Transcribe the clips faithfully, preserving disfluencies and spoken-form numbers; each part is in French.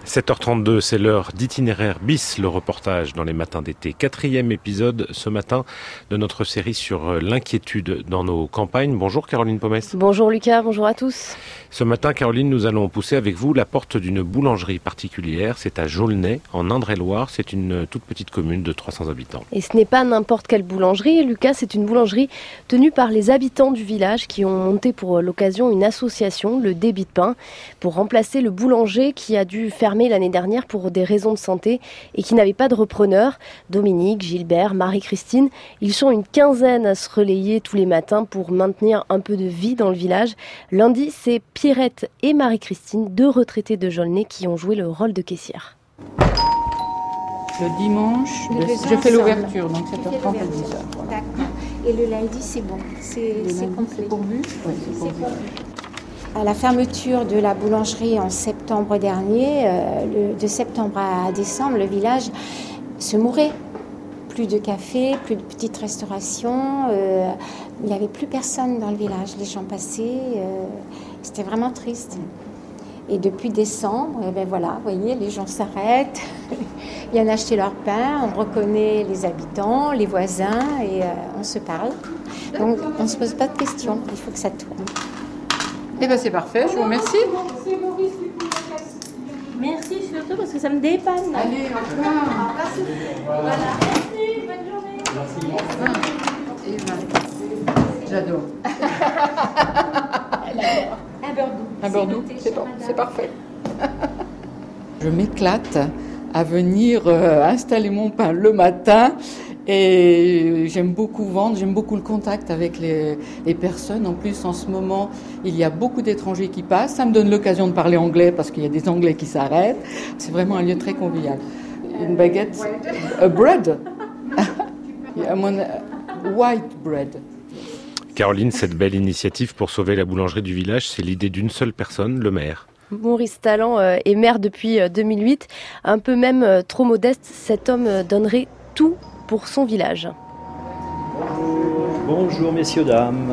sept heures trente-deux, c'est l'heure d'Itinéraire bis, le reportage dans les matins d'été. Quatrième épisode ce matin de notre série sur l'inquiétude dans nos campagnes. Bonjour Caroline Pomès. Bonjour Lucas, bonjour à tous. Ce matin, Caroline, nous allons pousser avec vous la porte d'une boulangerie particulière. C'est à Jaulnay, en Indre-et-Loire. C'est une toute petite commune de trois cents habitants. Et ce n'est pas n'importe quelle boulangerie, Lucas, c'est une boulangerie tenue par les habitants du village qui ont monté pour l'occasion une association, le Débit de Pain, pour remplacer le boulanger qui a dû fermer l'année dernière pour des raisons de santé et qui n'avait pas de repreneur. Dominique, Gilbert, Marie-Christine, ils sont une quinzaine à se relayer tous les matins pour maintenir un peu de vie dans le village. Lundi, c'est Pierrette et Marie-Christine, deux retraités de Jaulnay qui ont joué le rôle de caissière. Le dimanche, le, je fais l'ouverture, donc sept heures trente à dix heures. Voilà. D'accord. Et le lundi, c'est bon, c'est, c'est complet. C'est pourvu. Oui, c'est pourvu. À la fermeture de la boulangerie en septembre dernier, euh, le, de septembre à décembre, le village se mourait. Plus de café, plus de petites restaurations. Euh, il n'y avait plus personne dans le village. Les gens passaient. Euh, c'était vraiment triste. Et depuis décembre, eh ben voilà, vous voyez, les gens s'arrêtent. Ils viennent acheter leur pain. On reconnaît les habitants, les voisins et euh, on se parle. Donc on ne se pose pas de questions. Il faut que ça tourne. Eh bien c'est parfait, je vous remercie. Merci surtout parce que ça me dépanne. Allez, encore. Voilà. Merci, bonne journée. Merci. Et ben, j'adore. Un beurre doux. Un beurre doux, c'est, bon, c'est parfait. Je m'éclate à venir euh, installer mon pain le matin. Et j'aime beaucoup vendre, j'aime beaucoup le contact avec les, les personnes. En plus, en ce moment, il y a beaucoup d'étrangers qui passent. Ça me donne l'occasion de parler anglais parce qu'il y a des Anglais qui s'arrêtent. C'est vraiment un lieu très convivial. Une baguette, a bread, white bread. Caroline, cette belle initiative pour sauver la boulangerie du village, c'est l'idée d'une seule personne, le maire. Maurice Tallant est maire depuis deux mille huit. Un peu même trop modeste, cet homme donnerait tout pour son village. Bonjour messieurs, dames.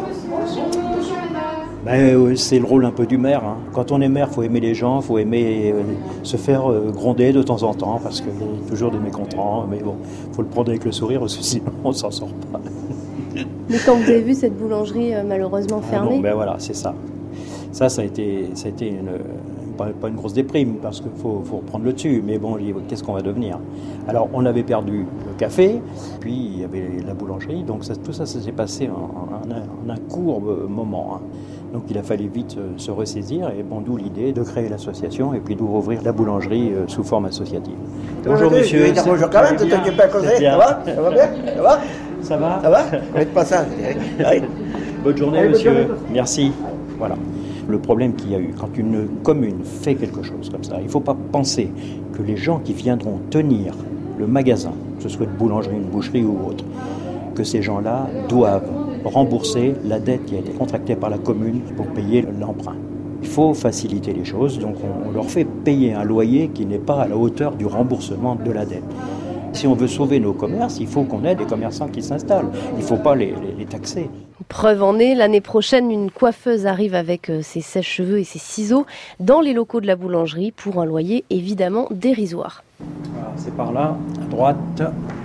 Ben, c'est le rôle un peu du maire. Hein. Quand on est maire, il faut aimer les gens, il faut aimer euh, se faire euh, gronder de temps en temps, parce qu'il y a toujours des mécontents, mais bon, il faut le prendre avec le sourire, parce que sinon on ne s'en sort pas. Mais quand vous avez vu cette boulangerie euh, malheureusement fermée... Ah bon, ben voilà, c'est ça. Ça, ça a été, ça a été une... Pas, pas une grosse déprime, parce qu'il faut, faut reprendre le dessus, mais bon, qu'est-ce qu'on va devenir? Alors, on avait perdu le café, puis il y avait la boulangerie, donc ça, tout ça, ça s'est passé en, en, en un court moment. Hein. Donc, il a fallu vite se, se ressaisir, et bon, d'où l'idée de créer l'association, et puis d'ouvrir la boulangerie euh, sous forme associative. Bonjour, bonjour monsieur. Bonjour quand même, tu t'occupes pas à causer, ça va? Ça va bien? Ça va? Ça va? Ça va? Faites pas ça. Allez. Bonne journée, Allez, monsieur. bonne journée. Merci. Voilà. Le problème qu'il y a eu, quand une commune fait quelque chose comme ça, il ne faut pas penser que les gens qui viendront tenir le magasin, que ce soit une boulangerie, une boucherie ou autre, que ces gens-là doivent rembourser la dette qui a été contractée par la commune pour payer l'emprunt. Il faut faciliter les choses, donc on leur fait payer un loyer qui n'est pas à la hauteur du remboursement de la dette. Si on veut sauver nos commerces, il faut qu'on ait des commerçants qui s'installent. Il ne faut pas les, les, les taxer. Preuve en est, l'année prochaine, une coiffeuse arrive avec ses sèche-cheveux et ses ciseaux dans les locaux de la boulangerie pour un loyer évidemment dérisoire. Voilà, c'est par là, à droite.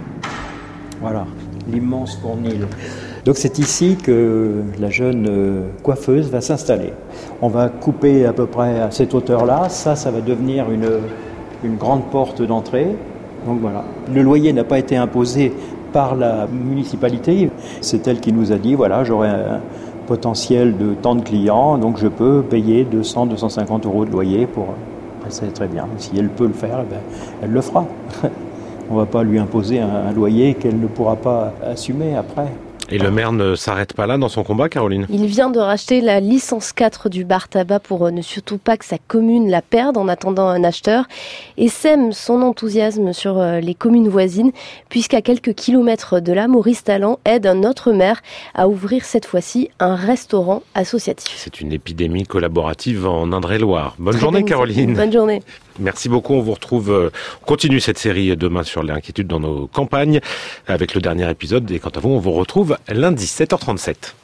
Voilà, l'immense fournil. Donc c'est ici que la jeune coiffeuse va s'installer. On va couper à peu près à cette hauteur-là. Ça, ça va devenir une, une grande porte d'entrée. Donc voilà. Le loyer n'a pas été imposé par la municipalité. C'est elle qui nous a dit, voilà, j'aurai un potentiel de tant de clients, donc je peux payer deux cents à deux cent cinquante euros de loyer pour... C'est très bien. Si elle peut le faire, eh bien, elle le fera. On ne va pas lui imposer un, un loyer qu'elle ne pourra pas assumer après. Et le maire ne s'arrête pas là dans son combat, Caroline? Il vient de racheter la licence quatre du bar tabac pour ne surtout pas que sa commune la perde en attendant un acheteur et sème son enthousiasme sur les communes voisines puisqu'à quelques kilomètres de là, Maurice Tallant aide un autre maire à ouvrir cette fois-ci un restaurant associatif. C'est une épidémie collaborative en Indre-et-Loire. Bonne Très journée, bonne Caroline. Bonne journée. Merci beaucoup. On vous retrouve, euh, on continue cette série demain sur l'inquiétude dans nos campagnes avec le dernier épisode. Et quant à vous, on vous retrouve lundi, sept heures trente-sept.